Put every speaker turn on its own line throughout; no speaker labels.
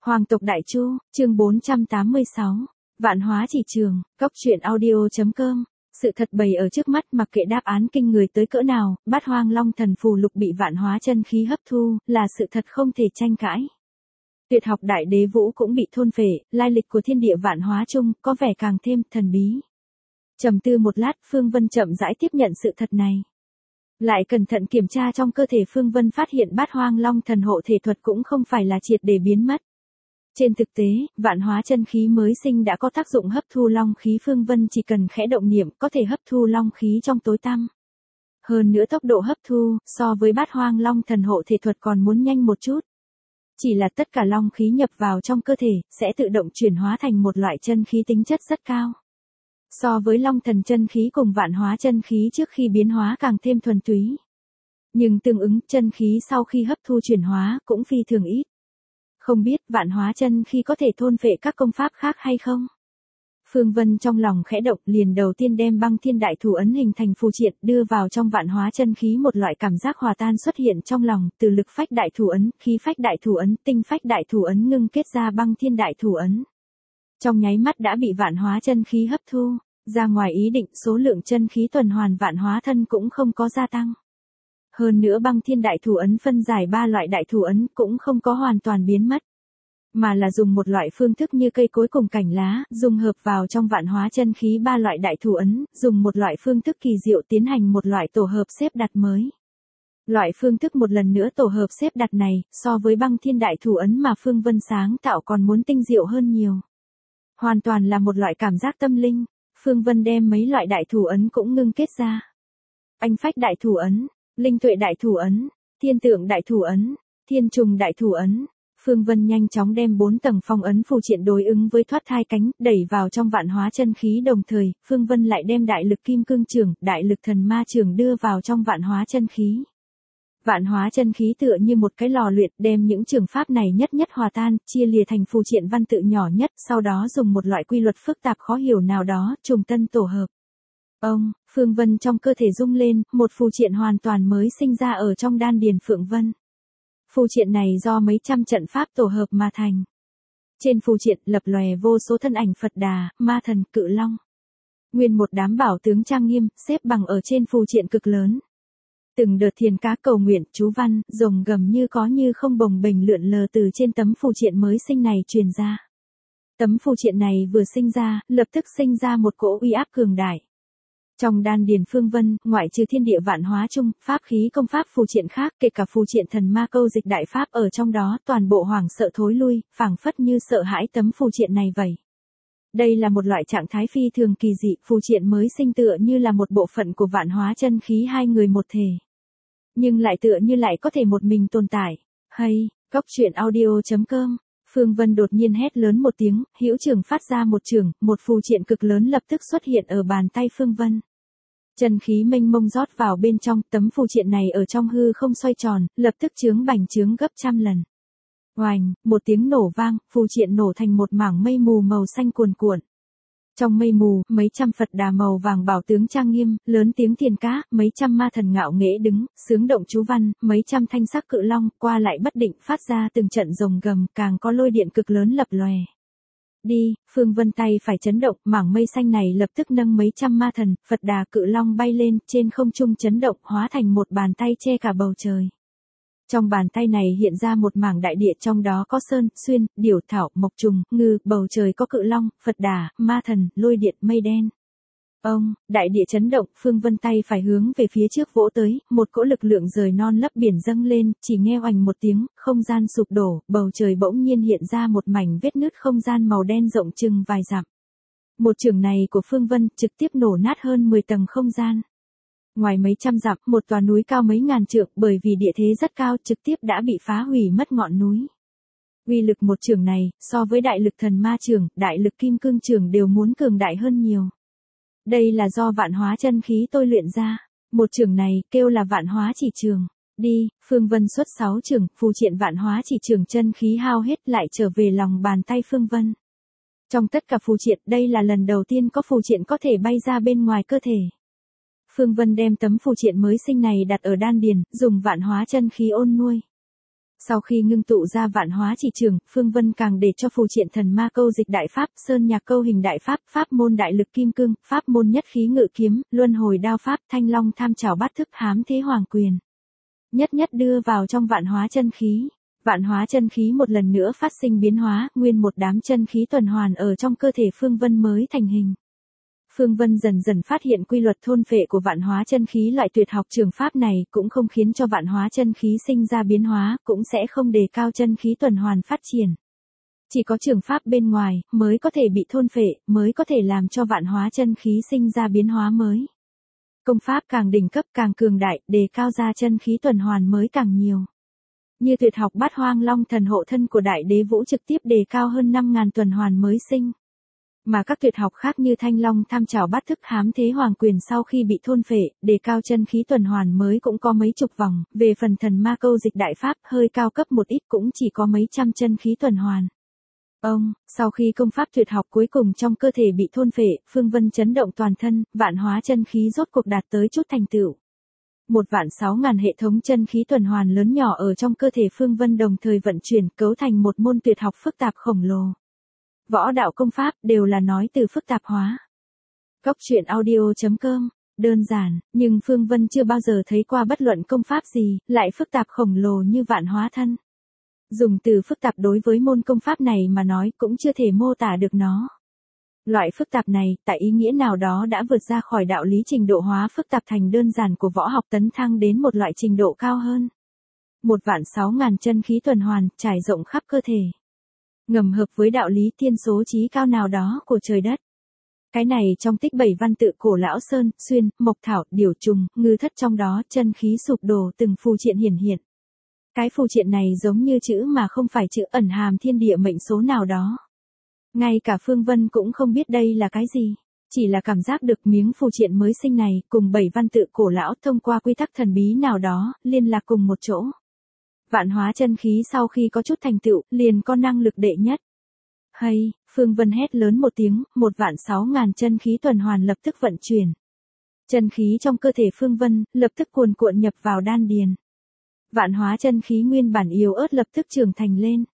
Hoàng tộc Đại Chu, chương 486. Vạn hóa chỉ trường, góc truyện audio.com. Sự thật bày ở trước mắt, mặc kệ đáp án kinh người tới cỡ nào, Bát Hoang Long Thần Phù Lục bị vạn hóa chân khí hấp thu, là sự thật không thể tranh cãi. Tuyệt học Đại Đế Vũ cũng bị thôn phệ, lai lịch của thiên địa vạn hóa chung có vẻ càng thêm thần bí. Trầm tư một lát, Phương Vân chậm rãi tiếp nhận sự thật này. Lại cẩn thận kiểm tra trong cơ thể Phương Vân, phát hiện Bát Hoang Long Thần hộ thể thuật cũng không phải là triệt để biến mất. Trên thực tế, vạn hóa chân khí mới sinh đã có tác dụng hấp thu long khí. Phương Vân chỉ cần khẽ động niệm có thể hấp thu long khí trong tối tăm. Hơn nữa tốc độ hấp thu, so với Bát Hoang Long Thần hộ thể thuật còn muốn nhanh một chút. Chỉ là tất cả long khí nhập vào trong cơ thể, sẽ tự động chuyển hóa thành một loại chân khí tính chất rất cao. So với Long Thần chân khí cùng vạn hóa chân khí trước khi biến hóa càng thêm thuần túy. Nhưng tương ứng, chân khí sau khi hấp thu chuyển hóa, cũng phi thường ít. Không biết vạn hóa chân khí có thể thôn phệ các công pháp khác hay không? Phương Vân trong lòng khẽ động, liền đầu tiên đem Băng Thiên Đại Thủ Ấn hình thành phù triện đưa vào trong vạn hóa chân khí. Một loại cảm giác hòa tan xuất hiện trong lòng, từ lực phách đại thủ ấn, khí phách đại thủ ấn, tinh phách đại thủ ấn ngưng kết ra Băng Thiên Đại Thủ Ấn. Trong nháy mắt đã bị vạn hóa chân khí hấp thu, ra ngoài ý định, số lượng chân khí tuần hoàn vạn hóa thân cũng không có gia tăng. Hơn nữa Băng Thiên Đại Thủ Ấn phân giải 3 loại đại thủ ấn cũng không có hoàn toàn biến mất, mà là dùng một loại phương thức như cây cối cùng cành lá, dung hợp vào trong vạn hóa chân khí 3 loại đại thủ ấn, dùng một loại phương thức kỳ diệu tiến hành một loại tổ hợp xếp đặt mới. Loại phương thức một lần nữa tổ hợp xếp đặt này, so với Băng Thiên Đại Thủ Ấn mà Phương Vân sáng tạo còn muốn tinh diệu hơn nhiều. Hoàn toàn là một loại cảm giác tâm linh. Phương Vân đem mấy loại đại thủ ấn cũng ngưng kết ra. Anh phách đại thủ ấn, linh tuệ đại thủ ấn, thiên tượng đại thủ ấn, thiên trùng đại thủ ấn. Phương Vân nhanh chóng đem 4 tầng phong ấn phù triện đối ứng với thoát thai cánh, đẩy vào trong vạn hóa chân khí. Đồng thời, Phương Vân lại đem đại lực kim cương trường, đại lực thần ma trường đưa vào trong vạn hóa chân khí. Vạn hóa chân khí tựa như một cái lò luyện, đem những trường pháp này nhất nhất hòa tan, chia lìa thành phù triện văn tự nhỏ nhất, sau đó dùng một loại quy luật phức tạp khó hiểu nào đó, trùng tân tổ hợp. Phương Vân trong cơ thể rung lên, một phù triện hoàn toàn mới sinh ra ở trong đan điền Phượng Vân. Phù triện này do mấy trăm trận pháp tổ hợp mà thành. Trên phù triện lập lòe vô số thân ảnh Phật Đà, Ma Thần, Cự Long. Nguyên một đám bảo tướng trang nghiêm, xếp bằng ở trên phù triện cực lớn. Từng đợt thiền cá cầu nguyện, chú văn, rồng gầm như có như không bồng bềnh lượn lờ từ trên tấm phù triện mới sinh này truyền ra. Tấm phù triện này vừa sinh ra, lập tức sinh ra một cỗ uy áp cường đại. Trong đan điền Phương Vân, ngoại trừ thiên địa vạn hóa chung, pháp khí công pháp phù triện khác, kể cả phù triện thần ma câu dịch đại pháp ở trong đó, toàn bộ hoảng sợ thối lui, phảng phất như sợ hãi tấm phù triện này vậy. Đây là một loại trạng thái phi thường kỳ dị, phù triện mới sinh tựa như là một bộ phận của vạn hóa chân khí hai người một thể. Nhưng lại tựa như lại có thể một mình tồn tại. Hay, góc truyện audio.com. Phương Vân đột nhiên hét lớn một tiếng, hữu trường phát ra một trường, một phù triện cực lớn lập tức xuất hiện ở bàn tay Phương Vân. Chân khí mênh mông rót vào bên trong, tấm phù triện này ở trong hư không xoay tròn, lập tức chướng bành trướng gấp trăm lần. Oành, một tiếng nổ vang, phù triện nổ thành một mảng mây mù màu xanh cuồn cuộn. Trong mây mù, mấy trăm Phật Đà màu vàng bảo tướng trang nghiêm, lớn tiếng thiền cá, mấy trăm ma thần ngạo nghễ đứng, sướng động chú văn, mấy trăm thanh sắc cự long, qua lại bất định phát ra từng trận rồng gầm, càng có lôi điện cực lớn lập lòe. Đi, Phương Vân tay phải chấn động, mảng mây xanh này lập tức nâng mấy trăm ma thần, Phật Đà cự long bay lên, trên không trung chấn động, hóa thành một bàn tay che cả bầu trời. Trong bàn tay này hiện ra một mảng đại địa, trong đó có sơn, xuyên, điểu, thảo, mộc trùng, ngư, bầu trời có cự long, Phật Đà, ma thần, lôi điện, mây đen. Đại địa chấn động, Phương Vân tay phải hướng về phía trước vỗ tới, một cỗ lực lượng rời non lấp biển dâng lên, chỉ nghe oành một tiếng, không gian sụp đổ, bầu trời bỗng nhiên hiện ra một mảnh vết nứt không gian màu đen rộng chừng vài dặm. Một trường này của Phương Vân trực tiếp nổ nát hơn 10 tầng không gian. Ngoài mấy trăm dặm, một tòa núi cao mấy ngàn trượng, bởi vì địa thế rất cao, trực tiếp đã bị phá hủy mất ngọn núi. Uy lực một trường này, so với đại lực thần ma trường, đại lực kim cương trường đều muốn cường đại hơn nhiều. Đây là do vạn hóa chân khí tôi luyện ra. Một trường này, kêu là vạn hóa chỉ trường. Đi, Phương Vân xuất 6 trường, phù triện vạn hóa chỉ trường chân khí hao hết lại trở về lòng bàn tay Phương Vân. Trong tất cả phù triện, đây là lần đầu tiên có phù triện có thể bay ra bên ngoài cơ thể. Phương Vân đem tấm phù triện mới sinh này đặt ở đan điền, dùng vạn hóa chân khí ôn nuôi. Sau khi ngưng tụ ra vạn hóa chỉ trường, Phương Vân càng để cho phù triện thần ma câu dịch đại pháp, sơn nhạc câu hình đại pháp, pháp môn đại lực kim cương, pháp môn nhất khí ngự kiếm, luân hồi đao pháp, thanh long tham trảo bát thức hám thế hoàng quyền. Nhất nhất đưa vào trong vạn hóa chân khí. Vạn hóa chân khí một lần nữa phát sinh biến hóa, nguyên một đám chân khí tuần hoàn ở trong cơ thể Phương Vân mới thành hình. Phương Vân dần dần phát hiện quy luật thôn phệ của vạn hóa chân khí, loại tuyệt học trường pháp này cũng không khiến cho vạn hóa chân khí sinh ra biến hóa, cũng sẽ không đề cao chân khí tuần hoàn phát triển. Chỉ có trường pháp bên ngoài mới có thể bị thôn phệ, mới có thể làm cho vạn hóa chân khí sinh ra biến hóa mới. Công pháp càng đỉnh cấp càng cường đại, đề cao ra chân khí tuần hoàn mới càng nhiều. Như tuyệt học Bát Hoang Long Thần hộ thân của Đại Đế Vũ trực tiếp đề cao hơn 5.000 tuần hoàn mới sinh. Mà các tuyệt học khác như Thanh Long tham trảo bát thức hám thế hoàng quyền sau khi bị thôn phệ, đề cao chân khí tuần hoàn mới cũng có mấy chục vòng, về phần thần ma câu dịch đại pháp hơi cao cấp một ít cũng chỉ có mấy trăm chân khí tuần hoàn. Sau khi công pháp tuyệt học cuối cùng trong cơ thể bị thôn phệ, Phương Vân chấn động toàn thân, vạn hóa chân khí rốt cuộc đạt tới chút thành tựu. 1.600.000 hệ thống chân khí tuần hoàn lớn nhỏ ở trong cơ thể Phương Vân đồng thời vận chuyển, cấu thành một môn tuyệt học phức tạp khổng lồ. Võ đạo công pháp đều là nói từ phức tạp hóa. Cốc truyện audio.com, đơn giản, nhưng Phương Vân chưa bao giờ thấy qua bất luận công pháp gì, lại phức tạp khổng lồ như vạn hóa thân. Dùng từ phức tạp đối với môn công pháp này mà nói cũng chưa thể mô tả được nó. Loại phức tạp này, tại ý nghĩa nào đó đã vượt ra khỏi đạo lý trình độ hóa phức tạp thành đơn giản của võ học, tấn thăng đến một loại trình độ cao hơn. 1.600.000 chân khí tuần hoàn, trải rộng khắp cơ thể. Ngầm hợp với đạo lý thiên số chí cao nào đó của trời đất. Cái này trong tích 7 văn tự cổ lão sơn, xuyên, mộc thảo, điểu trùng, ngư thất trong đó, chân khí sụp đổ từng phù triện hiển hiện. Cái phù triện này giống như chữ mà không phải chữ, ẩn hàm thiên địa mệnh số nào đó. Ngay cả Phương Vân cũng không biết đây là cái gì, chỉ là cảm giác được miếng phù triện mới sinh này cùng 7 văn tự cổ lão thông qua quy tắc thần bí nào đó, liên lạc cùng một chỗ. Vạn hóa chân khí sau khi có chút thành tựu, liền có năng lực đệ nhất. Hay, Phương Vân hét lớn một tiếng, 1.600.000 chân khí tuần hoàn lập tức vận chuyển. Chân khí trong cơ thể Phương Vân, lập tức cuồn cuộn nhập vào đan điền. Vạn hóa chân khí nguyên bản yếu ớt lập tức trưởng thành lên.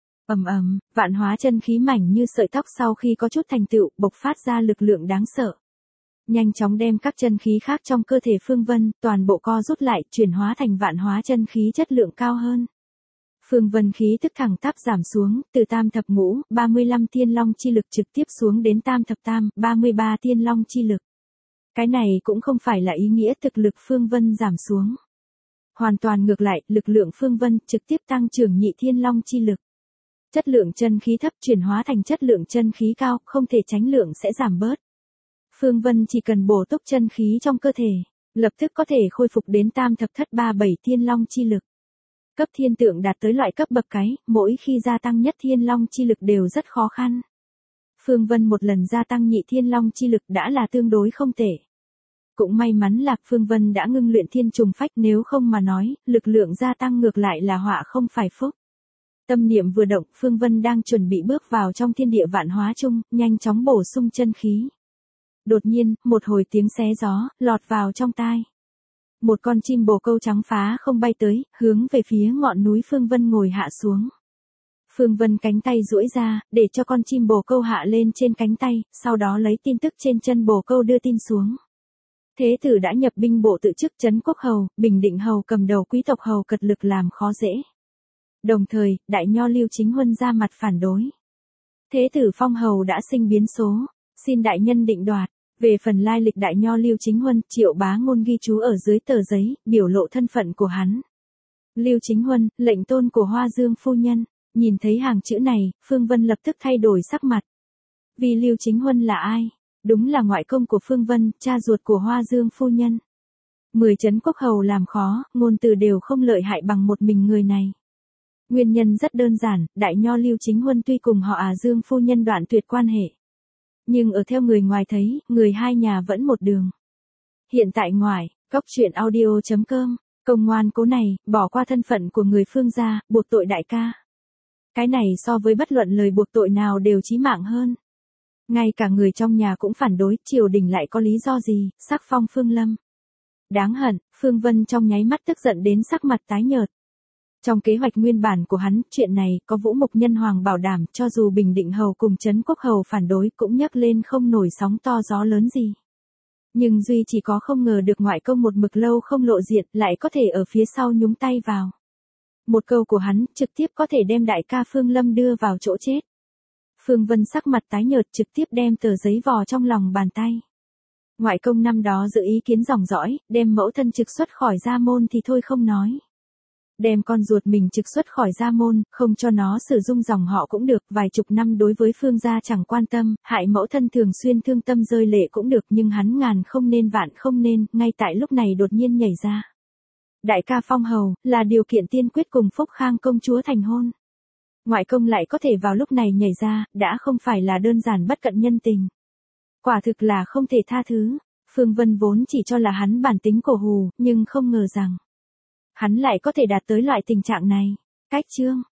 Vạn hóa chân khí mảnh như sợi tóc sau khi có chút thành tựu, bộc phát ra lực lượng đáng sợ. Nhanh chóng đem các chân khí khác trong cơ thể Phương Vân, toàn bộ co rút lại, chuyển hóa thành vạn hóa chân khí chất lượng cao hơn. Phương Vân khí tức thẳng tắp giảm xuống, từ tam thập ngũ, 35 thiên long chi lực trực tiếp xuống đến tam thập tam, 33 thiên long chi lực. Cái này cũng không phải là ý nghĩa thực lực Phương Vân giảm xuống. Hoàn toàn ngược lại, lực lượng Phương Vân trực tiếp tăng trưởng nhị thiên long chi lực. Chất lượng chân khí thấp chuyển hóa thành chất lượng chân khí cao, không thể tránh lượng sẽ giảm bớt. Phương Vân chỉ cần bổ túc chân khí trong cơ thể, lập tức có thể khôi phục đến tam thập thất 37 thiên long chi lực. Cấp thiên tượng đạt tới loại cấp bậc cái, mỗi khi gia tăng nhất thiên long chi lực đều rất khó khăn. Phương Vân một lần gia tăng nhị thiên long chi lực đã là tương đối không tệ. Cũng may mắn là Phương Vân đã ngưng luyện thiên trùng phách, nếu không mà nói, lực lượng gia tăng ngược lại là họa không phải phúc. Tâm niệm vừa động, Phương Vân đang chuẩn bị bước vào trong thiên địa vạn hóa chung, nhanh chóng bổ sung chân khí. Đột nhiên, một hồi tiếng xé gió, lọt vào trong tai. Một con chim bồ câu trắng phá không bay tới, hướng về phía ngọn núi Phương Vân ngồi hạ xuống. Phương Vân cánh tay duỗi ra, để cho con chim bồ câu hạ lên trên cánh tay, sau đó lấy tin tức trên chân bồ câu đưa tin xuống. Thế tử đã nhập binh bộ tự chức trấn quốc hầu, Bình Định hầu cầm đầu quý tộc hầu cật lực làm khó dễ. Đồng thời, đại nho Lưu Chính Huân ra mặt phản đối. Thế tử phong hầu đã sinh biến số, xin đại nhân định đoạt. Về phần lai lịch đại nho Lưu Chính Huân, Triệu Bá Ngôn ghi chú ở dưới tờ giấy, biểu lộ thân phận của hắn. Lưu Chính Huân, lệnh tôn của Hoa Dương phu nhân. Nhìn thấy hàng chữ này, Phương Vân lập tức thay đổi sắc mặt. Vì Lưu Chính Huân là ai? Đúng là ngoại công của Phương Vân, cha ruột của Hoa Dương phu nhân. 10 trấn quốc hầu làm khó, ngôn từ đều không lợi hại bằng một mình người này. Nguyên nhân rất đơn giản, đại nho Lưu Chính Huân tuy cùng họ Dương phu nhân đoạn tuyệt quan hệ. Nhưng ở theo người ngoài thấy, người hai nhà vẫn một đường. Hiện tại ngoài, cốc truyện audio.com, công ngoan cố này, bỏ qua thân phận của người Phương gia, buộc tội đại ca. Cái này so với bất luận lời buộc tội nào đều chí mạng hơn. Ngay cả người trong nhà cũng phản đối, triều đình lại có lý do gì, sắc phong Phương Lâm. Đáng hận, Phương Vân trong nháy mắt tức giận đến sắc mặt tái nhợt. Trong kế hoạch nguyên bản của hắn, chuyện này có Vũ Mục Nhân Hoàng bảo đảm cho dù Bình Định Hầu cùng Trấn Quốc Hầu phản đối cũng nhấc lên không nổi sóng to gió lớn gì. Nhưng duy chỉ có không ngờ được ngoại công một mực lâu không lộ diện lại có thể ở phía sau nhúng tay vào. Một câu của hắn trực tiếp có thể đem đại ca Phương Lâm đưa vào chỗ chết. Phương Vân sắc mặt tái nhợt trực tiếp đem tờ giấy vò trong lòng bàn tay. Ngoại công năm đó dự ý kiến dòng dõi, đem mẫu thân trực xuất khỏi gia môn thì thôi không nói. Đem con ruột mình trực xuất khỏi gia môn, không cho nó sử dụng dòng họ cũng được, vài chục năm đối với Phương gia chẳng quan tâm, hại mẫu thân thường xuyên thương tâm rơi lệ cũng được, nhưng hắn ngàn không nên vạn không nên, ngay tại lúc này đột nhiên nhảy ra. Đại ca phong hầu, là điều kiện tiên quyết cùng Phúc Khang công chúa thành hôn. Ngoại công lại có thể vào lúc này nhảy ra, đã không phải là đơn giản bất cận nhân tình. Quả thực là không thể tha thứ. Phương Vân vốn chỉ cho là hắn bản tính cổ hù, nhưng không ngờ rằng hắn lại có thể đạt tới loại tình trạng này. Cách chương